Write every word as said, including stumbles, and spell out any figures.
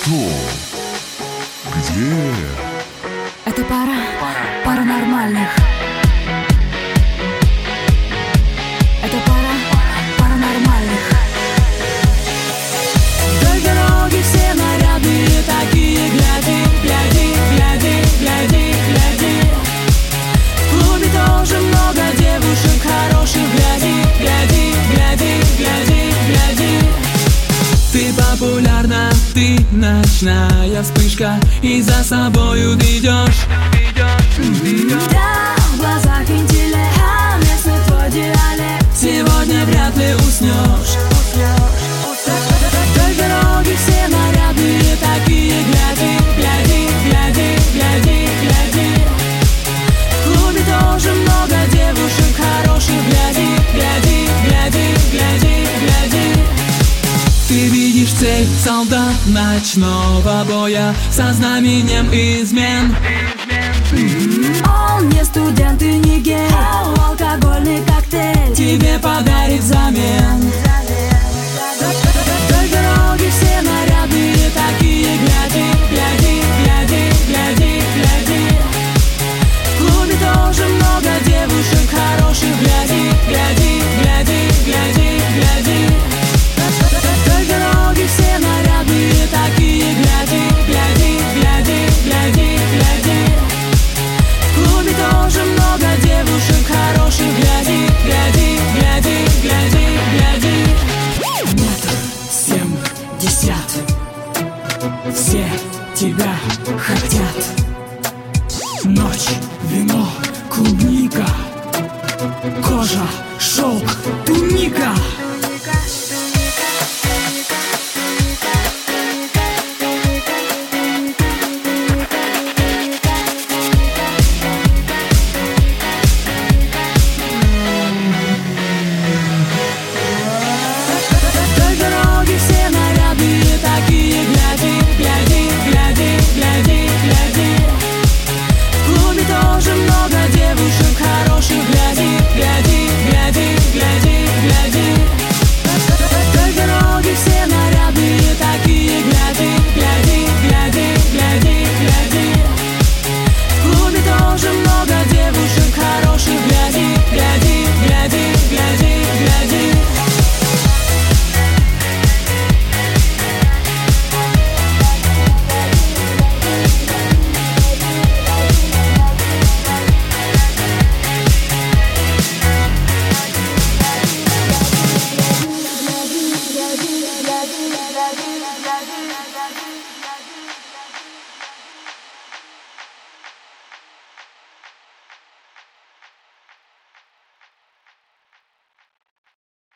Что? Где? Это пара паранормальных. Это пара паранормальных. Вдоль дороги все нарядные такие. Гляди, гляди, гляди, гляди, гляди. В клубе тоже много девушек хороших. Гляди, гляди, гляди, гляди, гляди. Ты популярна, ты ночная вспышка, и за собою ты идешь. Да, в глазах интеллект, а местный твой диалект. Сегодня вряд ли уснешь. Вдоль дороги все нарядные такие. Гляди, гляди, гляди, гляди, гляди. В клубе тоже много девушек хороших. Гляди, гляди, гляди, гляди, гляди. Ты видишь цель, солдат ночного боя со знаменем измен. Он не студент и не гей, алкогольный коктейль тебе подарит взамен. Вдоль дороги все нарядные такие. Гляди, гляди, гляди, гляди, гляди. В клубе тоже много девушек хороших. Гляди, гляди, гляди, гляди, гляди. Вдоль дороги все нарядные такие. Гляди, гляди, гляди, гляди, гляди. В клубе тоже много девушек хороших. Гляди, гляди, гляди, гляди, гляди. Метр семьдесят. Все тебя